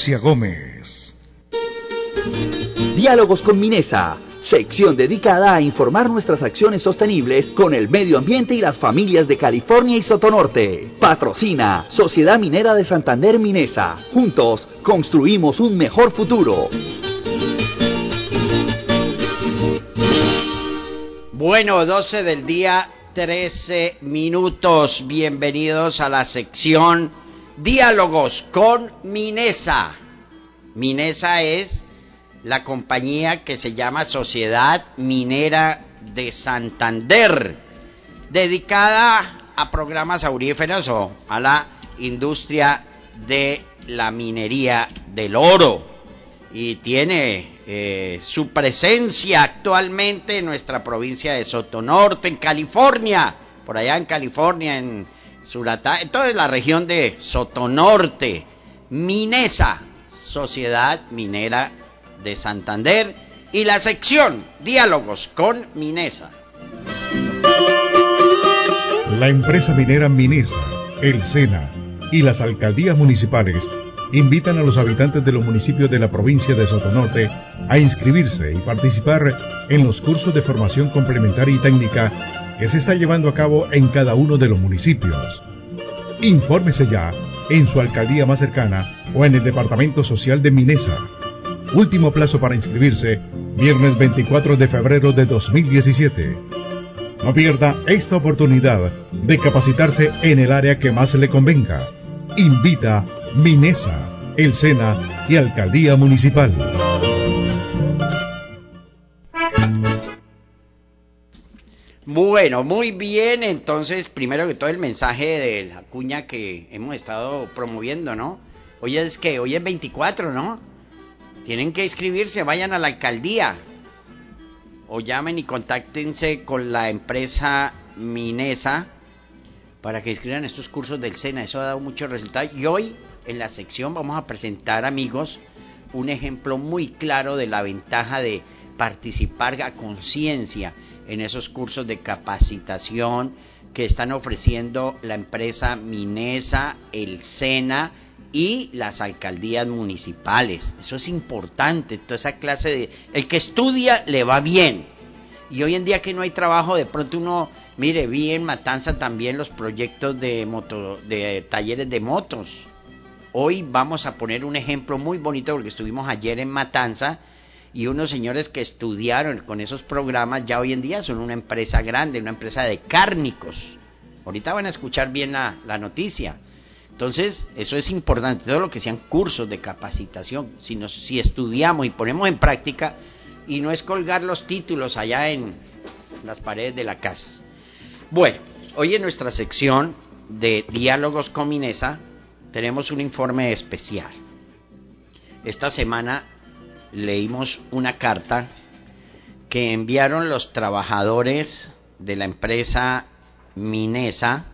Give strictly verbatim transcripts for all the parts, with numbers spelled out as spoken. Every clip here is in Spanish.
Gómez. Diálogos con Minesa, sección dedicada a informar nuestras acciones sostenibles con el medio ambiente y las familias de California y Sotonorte. Patrocina Sociedad Minera de Santander Minesa. Juntos construimos un mejor futuro. Bueno, doce del día, trece minutos. Bienvenidos a la sección Diálogos con Minesa. Minesa es la compañía que se llama Sociedad Minera de Santander, dedicada a programas auríferos o a la industria de la minería del oro, y tiene eh, su presencia actualmente en nuestra provincia de Sotonorte, en California, por allá en California, en Suratá, en toda la región de Sotonorte. Minesa, Sociedad Minera de Santander, y la sección Diálogos con Minesa. La empresa minera Minesa, el SENA y las alcaldías municipales invitan a los habitantes de los municipios de la provincia de Sotonorte a inscribirse y participar en los cursos de formación complementaria y técnica que se está llevando a cabo en cada uno de los municipios. Infórmese ya en su alcaldía más cercana o en el departamento social de Minesa. Último plazo para inscribirse, viernes veinticuatro de febrero de dos mil diecisiete. No pierda esta oportunidad de capacitarse en el área que más le convenga. Invita Minesa, el SENA y Alcaldía Municipal. Bueno, muy bien. Entonces, primero que todo, el mensaje de la cuña que hemos estado promoviendo, ¿no? Hoy es que, hoy es veinticuatro, ¿no? Tienen que inscribirse, vayan a la alcaldía o llamen y contáctense con la empresa Minesa para que inscriban estos cursos del SENA. Eso ha dado muchos resultados. Y hoy en la sección vamos a presentar, amigos, un ejemplo muy claro de la ventaja de participar a conciencia en esos cursos de capacitación que están ofreciendo la empresa Minesa, el SENA y las alcaldías municipales. Eso es importante, toda esa clase de... El que estudia le va bien. Y hoy en día que no hay trabajo, de pronto uno... Mire, vi en Matanza también los proyectos de moto, de talleres de motos. Hoy vamos a poner un ejemplo muy bonito porque estuvimos ayer en Matanza y unos señores que estudiaron con esos programas ya hoy en día son una empresa grande, una empresa de cárnicos. Ahorita van a escuchar bien la, la noticia. Entonces, eso es importante, todo lo que sean cursos de capacitación, si, nos, si estudiamos y ponemos en práctica, y no es colgar los títulos allá en las paredes de la casa. Bueno, hoy en nuestra sección de Diálogos con Minesa tenemos un informe especial. Esta semana leímos una carta que enviaron los trabajadores de la empresa Minesa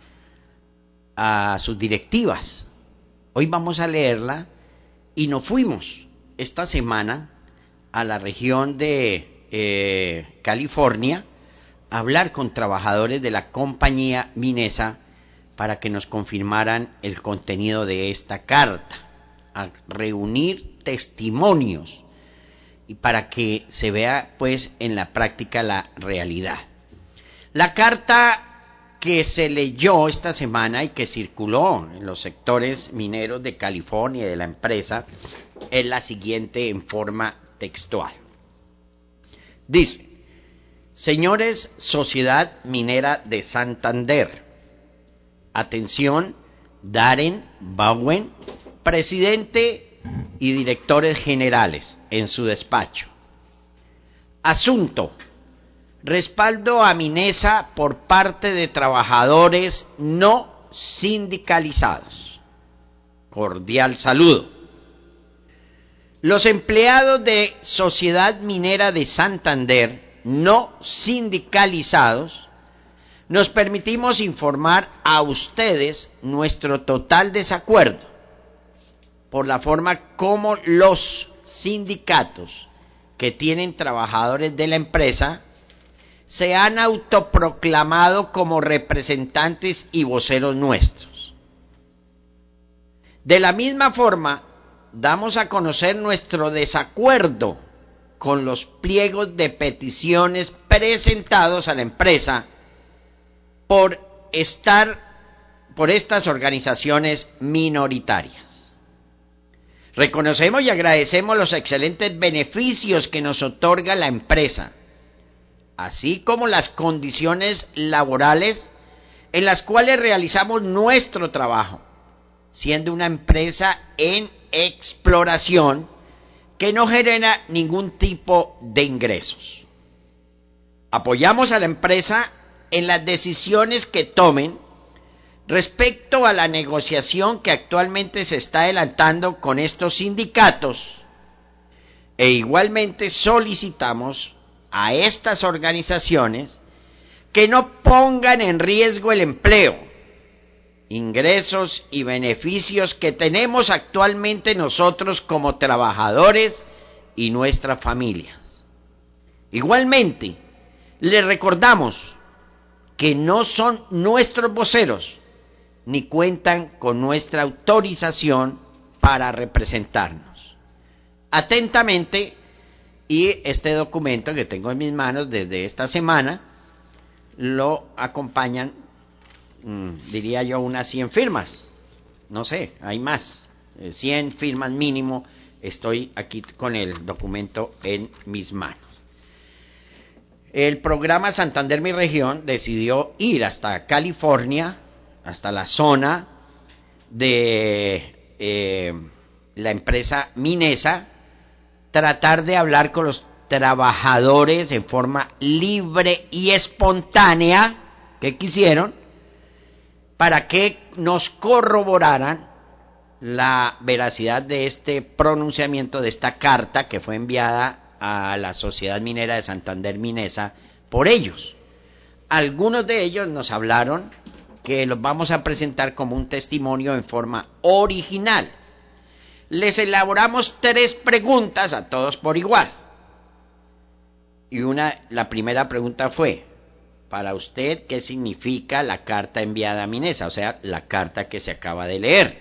a sus directivas. Hoy vamos a leerla y nos fuimos esta semana a la región de eh, California a hablar con trabajadores de la compañía Minesa para que nos confirmaran el contenido de esta carta, a reunir testimonios y para que se vea pues en la práctica la realidad. La carta que se leyó esta semana y que circuló en los sectores mineros de California y de la empresa es la siguiente en forma textual. Dice: señores Sociedad Minera de Santander, atención, Darren Bowen, presidente y directores generales en su despacho. Asunto: respaldo a Minesa por parte de trabajadores no sindicalizados. Cordial saludo. Los empleados de Sociedad Minera de Santander no sindicalizados nos permitimos informar a ustedes nuestro total desacuerdo por la forma como los sindicatos que tienen trabajadores de la empresa se han autoproclamado como representantes y voceros nuestros. De la misma forma, damos a conocer nuestro desacuerdo con los pliegos de peticiones presentados a la empresa por estar por estas organizaciones minoritarias. Reconocemos y agradecemos los excelentes beneficios que nos otorga la empresa, así como las condiciones laborales en las cuales realizamos nuestro trabajo, siendo una empresa en exploración que no genera ningún tipo de ingresos. Apoyamos a la empresa en las decisiones que tomen respecto a la negociación que actualmente se está adelantando con estos sindicatos, e igualmente solicitamos a estas organizaciones que no pongan en riesgo el empleo, ingresos y beneficios que tenemos actualmente nosotros como trabajadores y nuestras familias. Igualmente, les recordamos que no son nuestros voceros ni cuentan con nuestra autorización para representarnos. Atentamente, y este documento que tengo en mis manos desde esta semana, lo acompañan, mmm, diría yo, unas cien firmas. No sé, hay más, eh, cien firmas mínimo. Estoy aquí con el documento en mis manos. El programa Santander Mi Región decidió ir hasta California, hasta la zona de eh, la empresa Minesa, tratar de hablar con los trabajadores en forma libre y espontánea que quisieron, para que nos corroboraran la veracidad de este pronunciamiento, de esta carta que fue enviada a la Sociedad Minera de Santander Minesa por ellos. Algunos de ellos nos hablaron que los vamos a presentar como un testimonio en forma original. Les elaboramos tres preguntas a todos por igual. Y una, la primera pregunta fue: para usted, ¿qué significa la carta enviada a Minesa? O sea, la carta que se acaba de leer.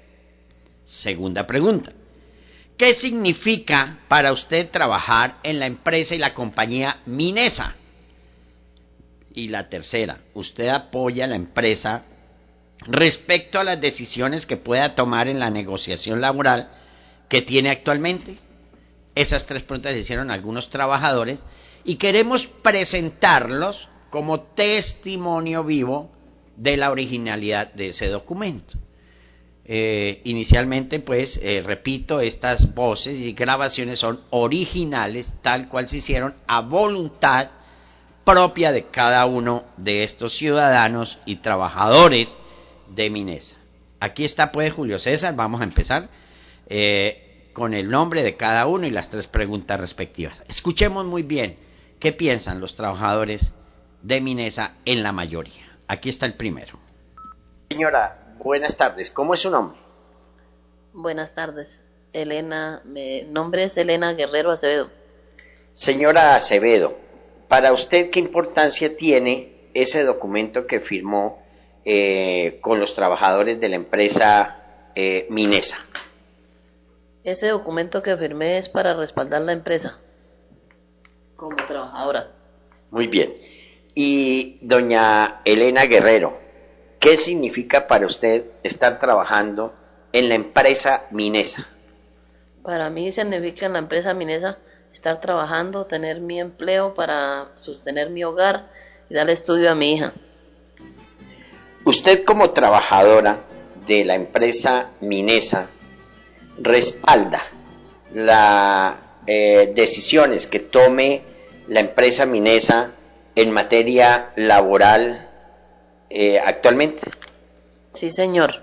Segunda pregunta: ¿qué significa para usted trabajar en la empresa y la compañía Minesa? Y la tercera: ¿usted apoya a la empresa respecto a las decisiones que pueda tomar en la negociación laboral que tiene actualmente? Esas tres preguntas se hicieron a algunos trabajadores y queremos presentarlos como testimonio vivo de la originalidad de ese documento. Eh, inicialmente, pues, eh, repito, estas voces y grabaciones son originales, tal cual se hicieron a voluntad propia de cada uno de estos ciudadanos y trabajadores de Minesa. Aquí está, pues, Julio César, vamos a empezar eh, con el nombre de cada uno y las tres preguntas respectivas. Escuchemos muy bien qué piensan los trabajadores de Minesa en la mayoría. Aquí está el primero. Señora, buenas tardes, ¿cómo es su nombre? Buenas tardes, Elena, mi nombre es Elena Guerrero Acevedo. Señora Acevedo, para usted, ¿qué importancia tiene ese documento que firmó eh, con los trabajadores de la empresa eh, Minesa? Ese documento que firmé es para respaldar la empresa como trabajadora. Muy bien. Y doña Elena Guerrero, ¿qué significa para usted estar trabajando en la empresa Minesa? Para mí significa en la empresa Minesa estar trabajando, tener mi empleo para sostener mi hogar y darle estudio a mi hija. Usted, como trabajadora de la empresa Minesa, respalda las eh, decisiones que tome la empresa Minesa en materia laboral eh, actualmente. Sí, señor.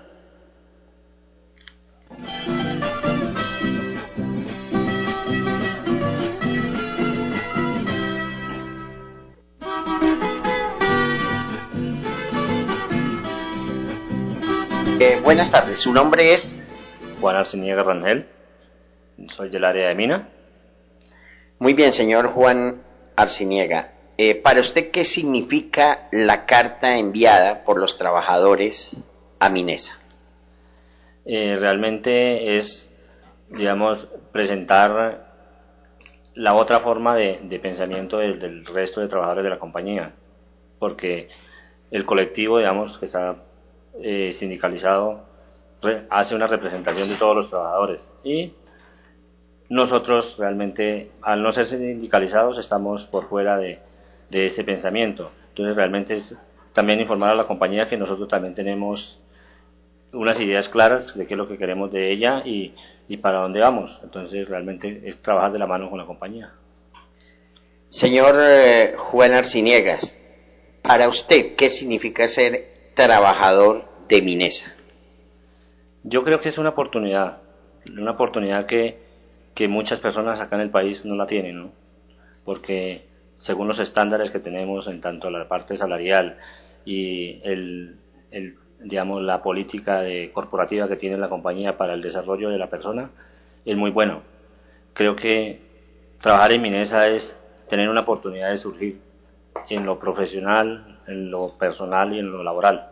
Eh, buenas tardes, ¿su nombre es? Juan Arciniega Rangel, soy del área de mina. Muy bien, señor Juan Arciniega. Eh, para usted, ¿qué significa la carta enviada por los trabajadores a Minesa? Eh, realmente es digamos, presentar la otra forma de, de pensamiento del, del resto de trabajadores de la compañía, porque el colectivo, digamos, que está eh, sindicalizado, re, hace una representación de todos los trabajadores, y nosotros realmente, al no ser sindicalizados, estamos por fuera de, de ese pensamiento. Entonces realmente es también informar a la compañía que nosotros también tenemos unas ideas claras de qué es lo que queremos de ella y, y para dónde vamos. Entonces realmente es trabajar de la mano con la compañía. Señor eh, Juan Arciniegas, para usted, ¿qué significa ser trabajador de Minesa? Yo creo que es una oportunidad, una oportunidad que, que muchas personas acá en el país no la tienen, ¿no? Porque según los estándares que tenemos en tanto la parte salarial y el, el digamos, la política de, corporativa que tiene la compañía para el desarrollo de la persona, es muy bueno. Creo que trabajar en Minesa es tener una oportunidad de surgir en lo profesional, en lo personal y en lo laboral.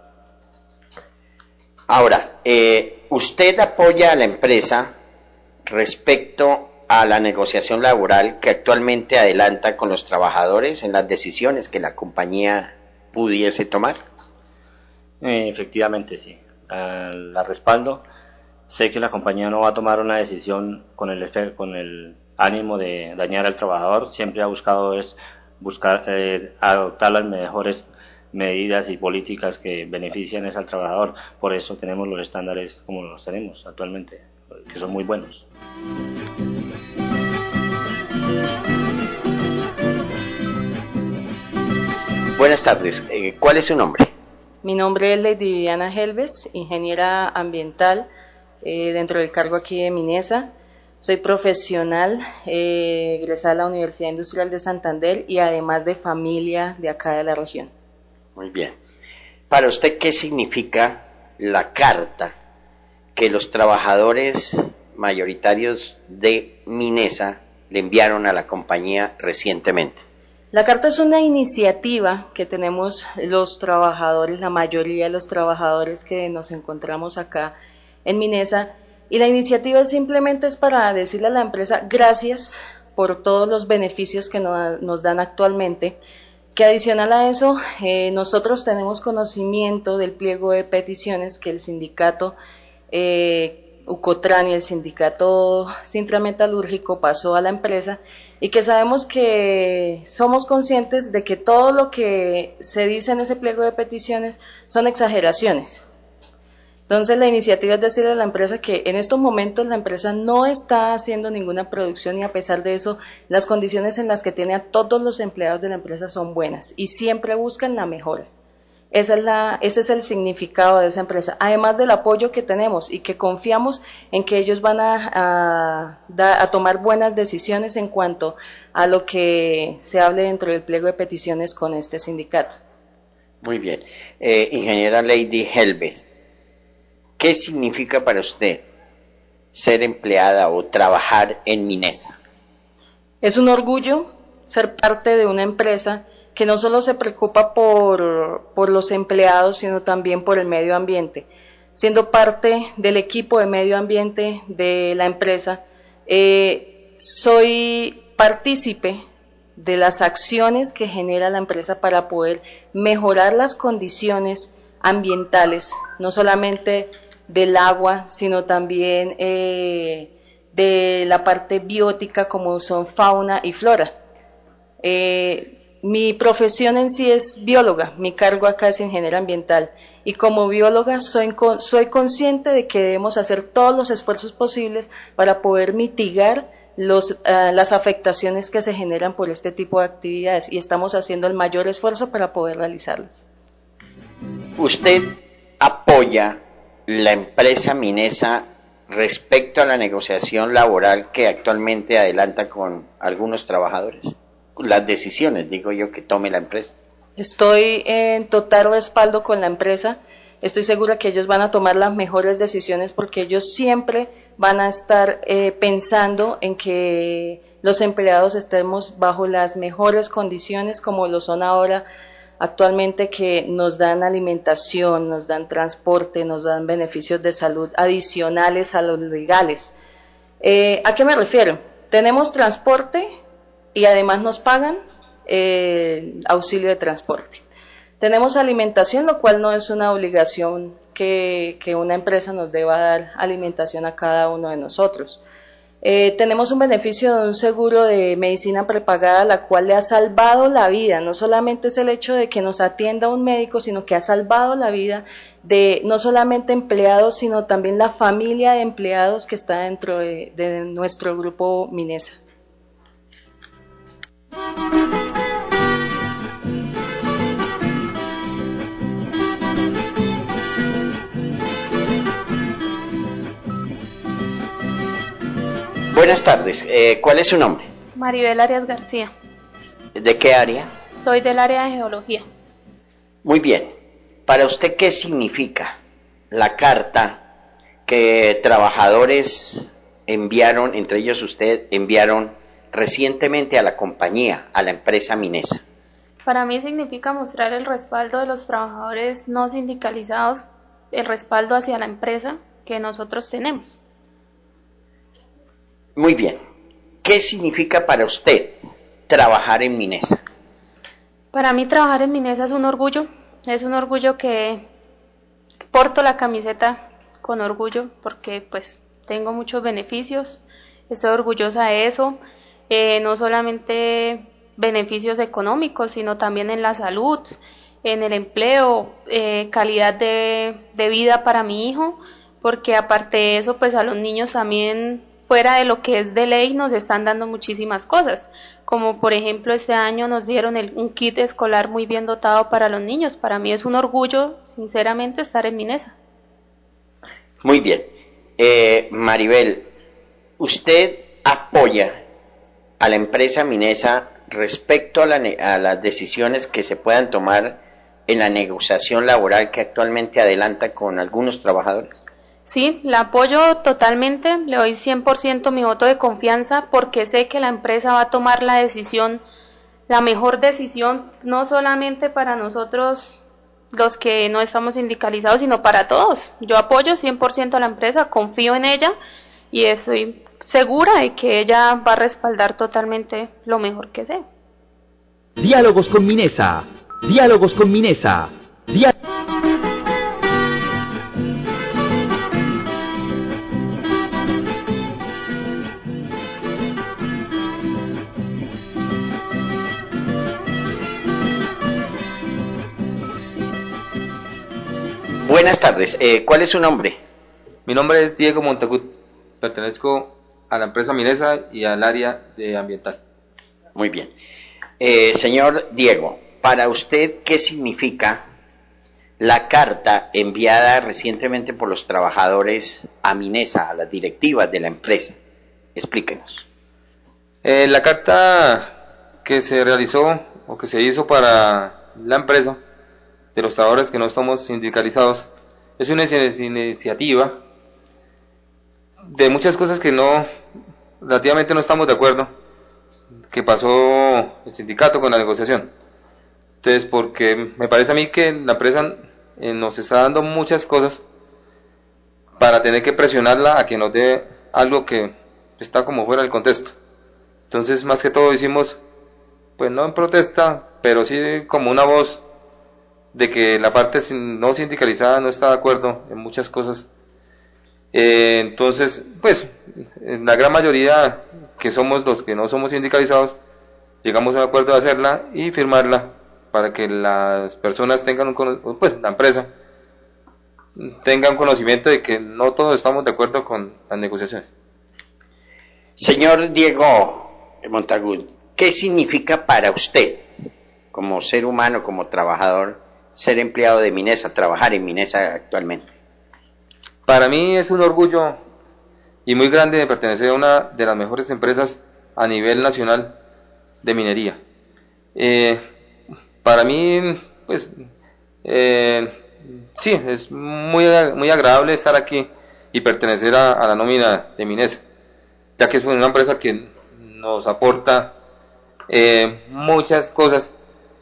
Ahora, eh, ¿usted apoya a la empresa respecto a la negociación laboral que actualmente adelanta con los trabajadores en las decisiones que la compañía pudiese tomar? Eh, efectivamente, sí. Uh, la respaldo. Sé que la compañía no va a tomar una decisión con el efe, con el ánimo de dañar al trabajador. Siempre ha buscado es buscar eh, adoptar las mejores medidas y políticas que benefician al trabajador. Por eso tenemos los estándares como los tenemos actualmente, que son muy buenos. Buenas tardes. Eh, ¿Cuál es su nombre? Mi nombre es Lady Viviana Helves, ingeniera ambiental eh, dentro del cargo aquí de Minesa. Soy profesional, eh, egresada a la Universidad Industrial de Santander y además de familia de acá de la región. Muy bien. Para usted, ¿qué significa la carta que los trabajadores mayoritarios de Minesa le enviaron a la compañía recientemente? La carta es una iniciativa que tenemos los trabajadores, la mayoría de los trabajadores que nos encontramos acá en Minesa, y la iniciativa simplemente es para decirle a la empresa gracias por todos los beneficios que nos dan actualmente, que adicional a eso, eh, nosotros tenemos conocimiento del pliego de peticiones que el sindicato eh, Ucotran y el sindicato Sintra Metalúrgico pasó a la empresa, y que sabemos que somos conscientes de que todo lo que se dice en ese pliego de peticiones son exageraciones. Entonces la iniciativa es decirle a la empresa que en estos momentos la empresa no está haciendo ninguna producción y a pesar de eso las condiciones en las que tiene a todos los empleados de la empresa son buenas y siempre buscan la mejora. Esa es la, ese es el significado de esa empresa, además del apoyo que tenemos y que confiamos en que ellos van a, a, a tomar buenas decisiones en cuanto a lo que se hable dentro del pliego de peticiones con este sindicato. Muy bien. Eh, ingeniera Lady Helves, ¿qué significa para usted ser empleada o trabajar en Minesa? Es un orgullo ser parte de una empresa que no solo se preocupa por, por los empleados, sino también por el medio ambiente. Siendo parte del equipo de medio ambiente de la empresa, eh, soy partícipe de las acciones que genera la empresa para poder mejorar las condiciones ambientales, no solamente del agua, sino también eh, de la parte biótica como son fauna y flora. Eh, Mi profesión en sí es bióloga, mi cargo acá es ingeniera ambiental y como bióloga soy, soy consciente de que debemos hacer todos los esfuerzos posibles para poder mitigar los, uh, las afectaciones que se generan por este tipo de actividades y estamos haciendo el mayor esfuerzo para poder realizarlas. ¿Usted apoya la empresa Minesa respecto a la negociación laboral que actualmente adelanta con algunos trabajadores? Las decisiones, digo yo, que tome la empresa. Estoy en total respaldo con la empresa, estoy segura que ellos van a tomar las mejores decisiones porque ellos siempre van a estar eh, pensando en que los empleados estemos bajo las mejores condiciones como lo son ahora actualmente, que nos dan alimentación, nos dan transporte, nos dan beneficios de salud adicionales a los legales. Eh, ¿A qué me refiero? Tenemos transporte y además nos pagan eh, auxilio de transporte. Tenemos alimentación, lo cual no es una obligación que, que una empresa nos deba dar alimentación a cada uno de nosotros. Eh, tenemos un beneficio de un seguro de medicina prepagada, la cual le ha salvado la vida. No solamente es el hecho de que nos atienda un médico, sino que ha salvado la vida de no solamente empleados, sino también la familia de empleados que está dentro de, de nuestro grupo Minesa. Buenas tardes, eh, ¿cuál es su nombre? Maribel Arias García. ¿De qué área? Soy del área de geología. Muy bien. ¿Para usted qué significa la carta que trabajadores enviaron, entre ellos usted, enviaron recientemente a la compañía, a la empresa Minesa? Para mí significa mostrar el respaldo de los trabajadores no sindicalizados, el respaldo hacia la empresa que nosotros tenemos. Muy bien. ¿Qué significa para usted trabajar en Minesa? Para mí trabajar en Minesa es un orgullo, es un orgullo que porto la camiseta con orgullo porque pues tengo muchos beneficios, estoy orgullosa de eso, eh, no solamente beneficios económicos, sino también en la salud, en el empleo, eh, calidad de, de vida para mi hijo, porque aparte de eso pues a los niños también, fuera de lo que es de ley, nos están dando muchísimas cosas, como por ejemplo este año nos dieron el, un kit escolar muy bien dotado para los niños. Para mí es un orgullo, sinceramente, estar en Minesa. Muy bien. Eh, Maribel, ¿usted apoya a la empresa Minesa respecto a, la, a las decisiones que se puedan tomar en la negociación laboral que actualmente adelanta con algunos trabajadores? Sí, la apoyo totalmente, le doy cien por ciento mi voto de confianza porque sé que la empresa va a tomar la decisión, la mejor decisión, no solamente para nosotros los que no estamos sindicalizados, sino para todos. Yo apoyo cien por ciento a la empresa, confío en ella y estoy segura de que ella va a respaldar totalmente lo mejor que sé. Diálogos con Minesa, diálogos con Minesa, diálogos. Buenas tardes, eh, ¿cuál es su nombre? Mi nombre es Diego Montagut, pertenezco a la empresa Minesa y al área de ambiental. Muy bien. Eh, señor Diego, para usted, ¿qué significa la carta enviada recientemente por los trabajadores a Minesa, a las directivas de la empresa? Explíquenos. Eh, la carta que se realizó o que se hizo para la empresa de los trabajadores que no estamos sindicalizados es una iniciativa de muchas cosas que no, relativamente no estamos de acuerdo, que pasó el sindicato con la negociación. Entonces, porque me parece a mí que la empresa eh, nos está dando muchas cosas para tener que presionarla a que nos dé algo que está como fuera del contexto. Entonces, más que todo hicimos, pues no en protesta, pero sí como una voz de que la parte no sindicalizada no está de acuerdo en muchas cosas. Eh, entonces, pues, en la gran mayoría que somos los que no somos sindicalizados, llegamos a un acuerdo de hacerla y firmarla para que las personas tengan un, pues, la empresa tenga un conocimiento de que no todos estamos de acuerdo con las negociaciones. Señor Diego Montagut, ¿qué significa para usted, como ser humano, como trabajador, ser empleado de Minesa, trabajar en Minesa actualmente? Para mí es un orgullo y muy grande de pertenecer a una de las mejores empresas a nivel nacional de minería. Eh, para mí, pues, eh, sí, es muy, muy agradable estar aquí y pertenecer a, a la nómina de Minesa, ya que es una empresa que nos aporta eh, muchas cosas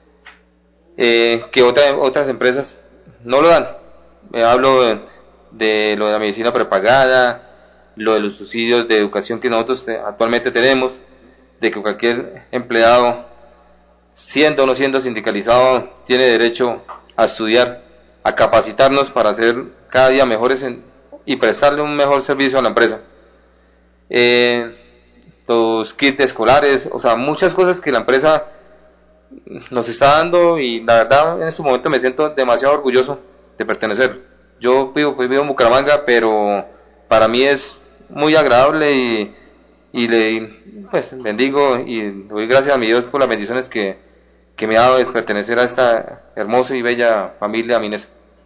eh, que otra, otras empresas no lo dan. Me hablo de, de lo de la medicina prepagada, lo de los subsidios de educación que nosotros te, actualmente tenemos, de que cualquier empleado, siendo o no siendo sindicalizado, tiene derecho a estudiar, a capacitarnos para ser cada día mejores en, y prestarle un mejor servicio a la empresa. Eh, los kits escolares, o sea, muchas cosas que la empresa nos está dando, y la verdad en este momento me siento demasiado orgulloso de pertenecer. Yo vivo, pues, vivo en Bucaramanga, pero para mí es muy agradable y, y le pues bendigo y doy gracias a mi Dios por las bendiciones que, que me ha dado de pertenecer a esta hermosa y bella familia minesa.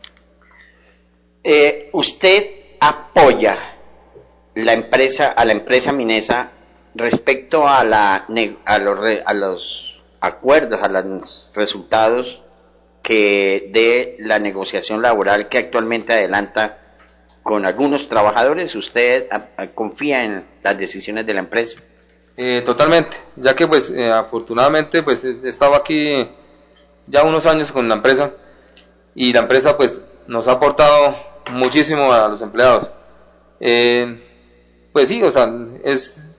Eh, ¿Usted apoya la empresa, a la empresa minesa respecto a, la, a, los, a los acuerdos, a los resultados que de la negociación laboral que actualmente adelanta con algunos trabajadores? ¿Usted a, a, confía en las decisiones de la empresa? Eh, totalmente, ya que pues eh, afortunadamente pues he estado aquí ya unos años con la empresa, y la empresa pues nos ha aportado muchísimo a los empleados. Eh, pues sí, o sea, es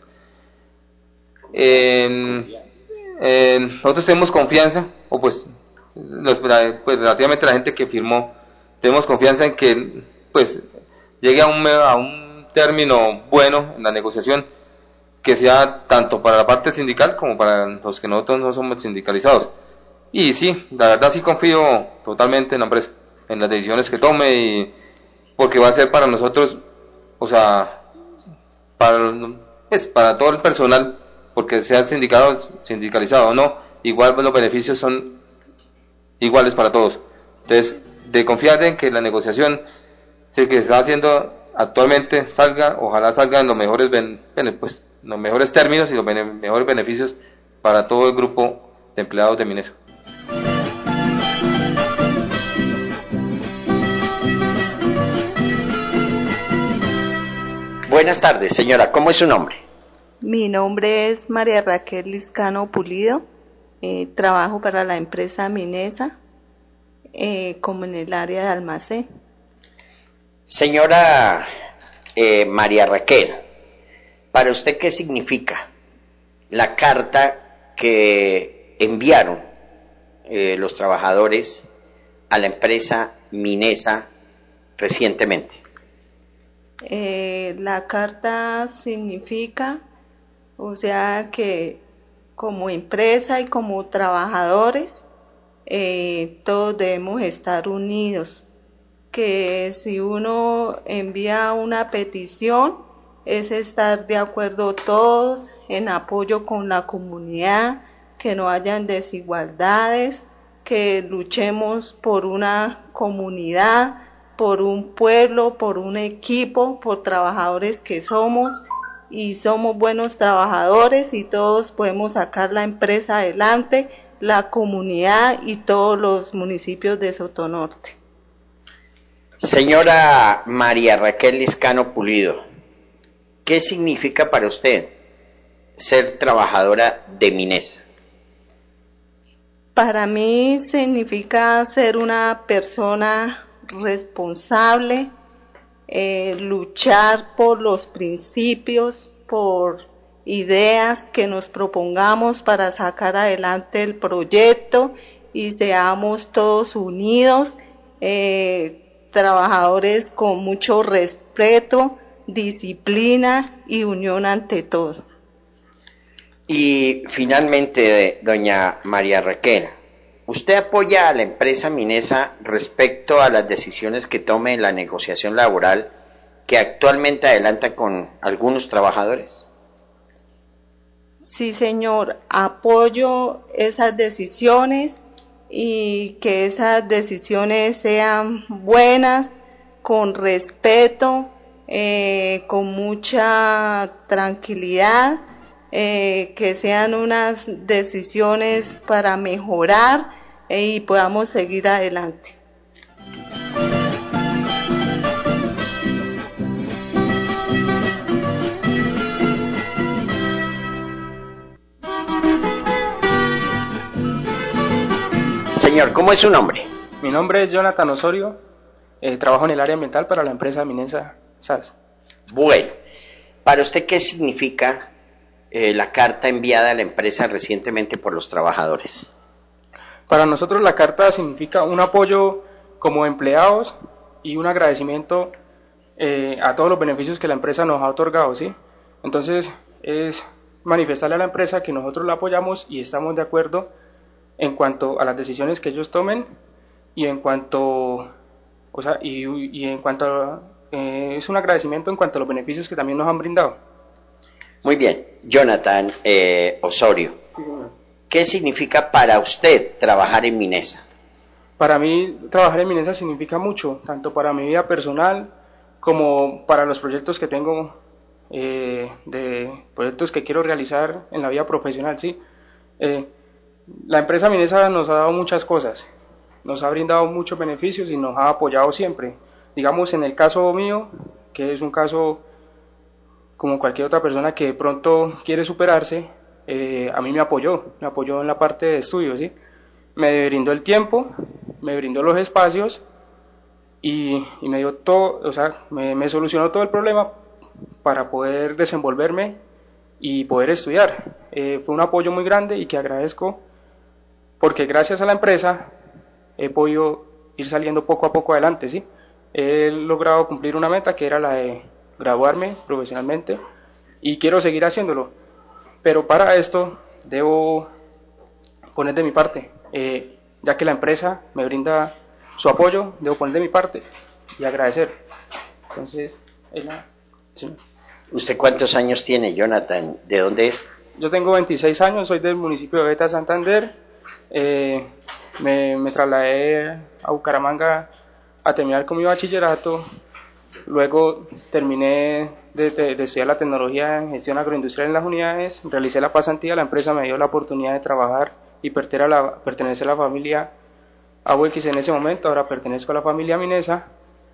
eh, eh, nosotros tenemos confianza, o pues, los, pues relativamente la gente que firmó, tenemos confianza en que pues llegue a un, a un término bueno en la negociación, que sea tanto para la parte sindical como para los que nosotros no somos sindicalizados. Y sí, la verdad sí confío totalmente en la empresa, en las decisiones que tome, y porque va a ser para nosotros, o sea, para, pues, para todo el personal, porque sea sindicado, sindicalizado o no, igual los beneficios son iguales para todos. Entonces, de confiar en que la negociación que se está haciendo actualmente salga, ojalá salga en los mejores ben, pues, los mejores términos y los bene, mejores beneficios para todo el grupo de empleados de Minesa. Buenas tardes, señora. ¿Cómo es su nombre? Mi nombre es María Raquel Liscano Pulido. Eh, trabajo para la empresa Minesa, eh, como en el área de almacén. Señora eh, María Raquel, ¿para usted qué significa la carta que enviaron eh, los trabajadores a la empresa Minesa recientemente? Eh, la carta significa, o sea, que como empresa y como trabajadores, eh, todos debemos estar unidos, que si uno envía una petición, es estar de acuerdo todos en apoyo con la comunidad, que no hayan desigualdades, que luchemos por una comunidad, por un pueblo, por un equipo, por trabajadores que somos, y somos buenos trabajadores y todos podemos sacar la empresa adelante, la comunidad y todos los municipios de Sotonorte. Señora María Raquel Liscano Pulido, ¿qué significa para usted ser trabajadora de Minesa? Para mí significa ser una persona responsable, eh, luchar por los principios, por ideas que nos propongamos para sacar adelante el proyecto y seamos todos unidos, eh, trabajadores con mucho respeto, disciplina y unión ante todo. Y finalmente, doña María Raquel, ¿usted apoya a la empresa Minesa respecto a las decisiones que tome en la negociación laboral que actualmente adelanta con algunos trabajadores? Sí, señor, apoyo esas decisiones y que esas decisiones sean buenas, con respeto, eh, con mucha tranquilidad, eh, que sean unas decisiones para mejorar eh, y podamos seguir adelante. Señor, ¿cómo es su nombre? Mi nombre es Jonathan Osorio, eh, trabajo en el área ambiental para la empresa Minesa S A S. Bueno, Para usted, ¿qué significa eh, la carta enviada a la empresa recientemente por los trabajadores? Para nosotros la carta significa un apoyo como empleados y un agradecimiento eh, a todos los beneficios que la empresa nos ha otorgado, ¿sí? Entonces es manifestarle a la empresa que nosotros la apoyamos y estamos de acuerdo en cuanto a las decisiones que ellos tomen y en cuanto, o sea, y, y en cuanto a, eh, es un agradecimiento en cuanto a los beneficios que también nos han brindado. Muy bien, Jonathan eh, Osorio, ¿qué significa para usted trabajar en Minesa? Para mí trabajar en Minesa significa mucho, tanto para mi vida personal como para los proyectos que tengo, eh, de proyectos que quiero realizar en la vida profesional, ¿sí? Eh, la empresa Minesa nos ha dado muchas cosas, nos ha brindado muchos beneficios y nos ha apoyado siempre. Digamos, en el caso mío, que es un caso como cualquier otra persona que de pronto quiere superarse, eh, a mí me apoyó, me apoyó en la parte de estudios, ¿sí? Me brindó el tiempo, me brindó los espacios y, y me dio todo, o sea, me, me solucionó todo el problema para poder desenvolverme y poder estudiar. Eh, fue un apoyo muy grande y que agradezco porque gracias a la empresa he podido ir saliendo poco a poco adelante, ¿sí? He logrado cumplir una meta que era la de graduarme profesionalmente y quiero seguir haciéndolo, pero para esto debo poner de mi parte, eh, ya que la empresa me brinda su apoyo, debo poner de mi parte y agradecer. Entonces, es la, sí. ¿Usted cuántos años tiene, Jonathan? ¿De dónde es? Yo tengo veintiséis años, soy del municipio de Beta, Santander. Eh, me, me trasladé a Bucaramanga a terminar con mi bachillerato. Luego terminé de, de, de estudiar la tecnología en gestión agroindustrial en las unidades, realicé la pasantía, la empresa me dio la oportunidad de trabajar y pertenecer a la, pertenecer a la familia A U X en ese momento, ahora pertenezco a la familia Minesa,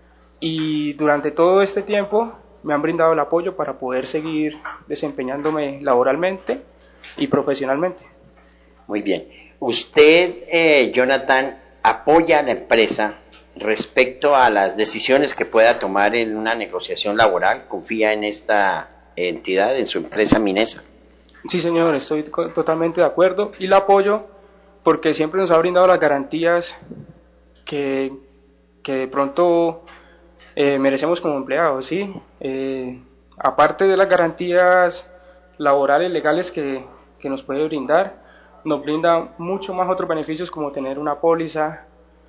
y durante todo este tiempo me han brindado el apoyo para poder seguir desempeñándome laboralmente y profesionalmente. Muy bien. ¿Usted, eh, Jonathan, apoya a la empresa respecto a las decisiones que pueda tomar en una negociación laboral? ¿Confía en esta entidad, en su empresa Minesa? Sí, señor, estoy totalmente de acuerdo y la apoyo porque siempre nos ha brindado las garantías que, que de pronto eh, merecemos como empleados, ¿sí? Eh, aparte de las garantías laborales, legales que, que nos puede brindar, nos brinda mucho más otros beneficios como tener una póliza,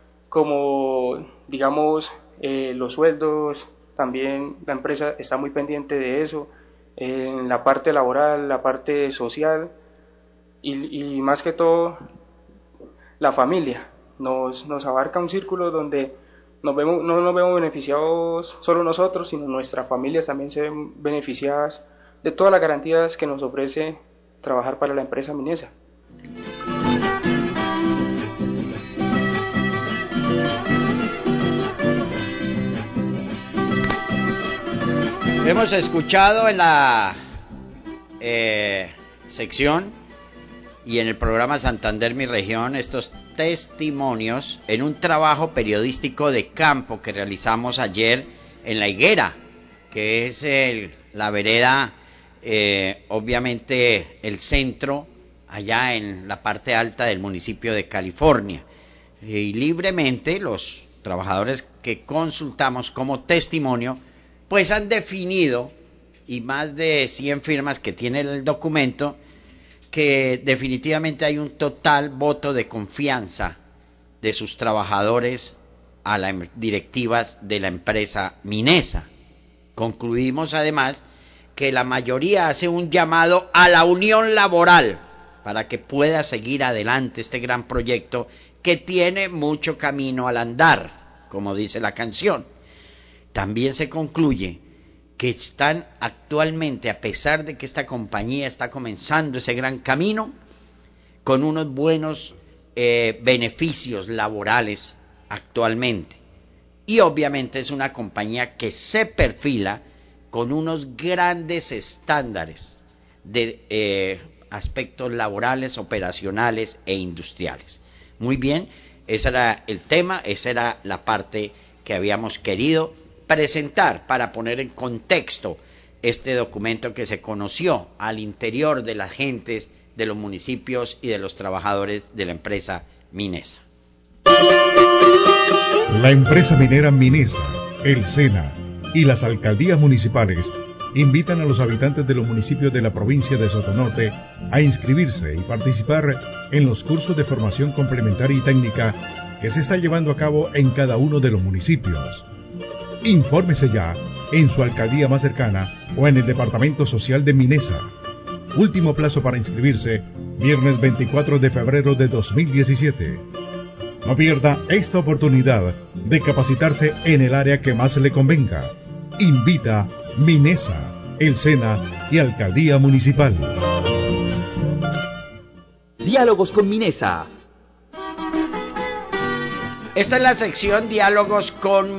como digamos eh, los sueldos, también la empresa está muy pendiente de eso, en la parte laboral, la parte social y, y más que todo la familia, nos, nos abarca un círculo donde nos vemos, no nos vemos beneficiados solo nosotros, sino nuestras familias también se ven beneficiadas de todas las garantías que nos ofrece trabajar para la empresa Minesa. Hemos escuchado en la eh, sección y en el programa Santander Mi Región estos testimonios en un trabajo periodístico de campo que realizamos ayer en La Higuera, que es el, la vereda, eh, obviamente el centro, allá en la parte alta del municipio de California. Y libremente los trabajadores que consultamos como testimonio pues han definido, y más de cien firmas que tiene el documento, que definitivamente hay un total voto de confianza de sus trabajadores a las directivas de la empresa Minesa. Concluimos además que la mayoría hace un llamado a la unión laboral para que pueda seguir adelante este gran proyecto que tiene mucho camino al andar, como dice la canción. También se concluye que están actualmente, a pesar de que esta compañía está comenzando ese gran camino, con unos buenos eh, beneficios laborales actualmente. Y obviamente es una compañía que se perfila con unos grandes estándares de eh, aspectos laborales, operacionales e industriales. Muy bien, ese era el tema, esa era la parte que habíamos querido presentar para poner en contexto este documento que se conoció al interior de las gentes de los municipios y de los trabajadores de la empresa Minesa. La empresa minera Minesa, el SENA y las alcaldías municipales invitan a los habitantes de los municipios de la provincia de Sotonorte a inscribirse y participar en los cursos de formación complementaria y técnica que se está llevando a cabo en cada uno de los municipios. Infórmese ya en su alcaldía más cercana o en el Departamento Social de Minesa. Último plazo para inscribirse, viernes veinticuatro de febrero de dos mil diecisiete. No pierda esta oportunidad de capacitarse en el área que más le convenga. Invita Minesa, el SENA y Alcaldía Municipal. Diálogos con Minesa. Esta es la sección Diálogos con